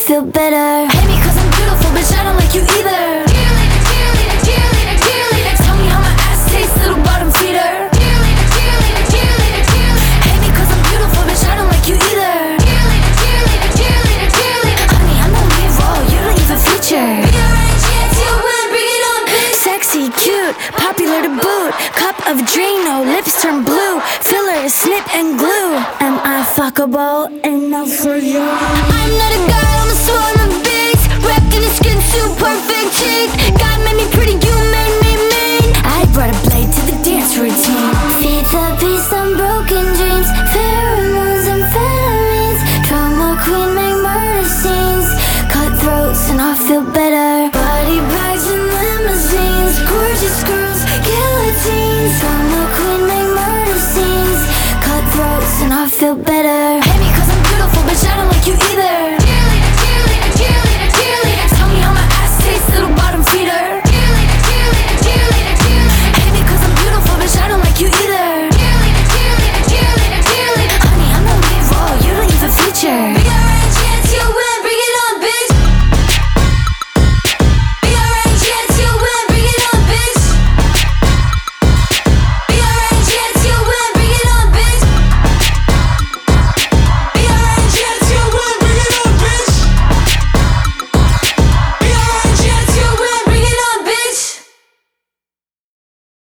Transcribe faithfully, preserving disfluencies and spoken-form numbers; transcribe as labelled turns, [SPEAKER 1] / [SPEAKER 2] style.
[SPEAKER 1] feel better. Hate me cause I'm beautiful, bitch, I don't like you either. Cheerleader, cheerleader, cheerleader, cheerleader. Tell me how my ass tastes, little bottom feeder. Cheerleader, cheerleader, cheerleader, cheerleader. Hate me cause I'm beautiful, bitch, I don't like you either. Cheerleader, cheerleader, cheerleader, cheerleader. Honey, I'm the lead role, you don't even feature. Rearrange, yeah, till when, bring it on, bitch. Sexy, cute, popular to boot. Cup of Drano, lips turn blue. Filler, snip and glue. Am I fuckable? Enough for you. I'm not a guy, I'm a swarm of bees. Wrapped in a skin suit, perfect cheek. God made me pretty, you made me mean. I brought a blade to the dance routine. Feed the beast on broken dreams. Pheromones and phenomines. Drama queen, make murder scenes. Cutthroats and I feel better. Body bags and limousines. Gorgeous girls, guillotines. Drama queen, make murder scenes. Cutthroats and I feel better.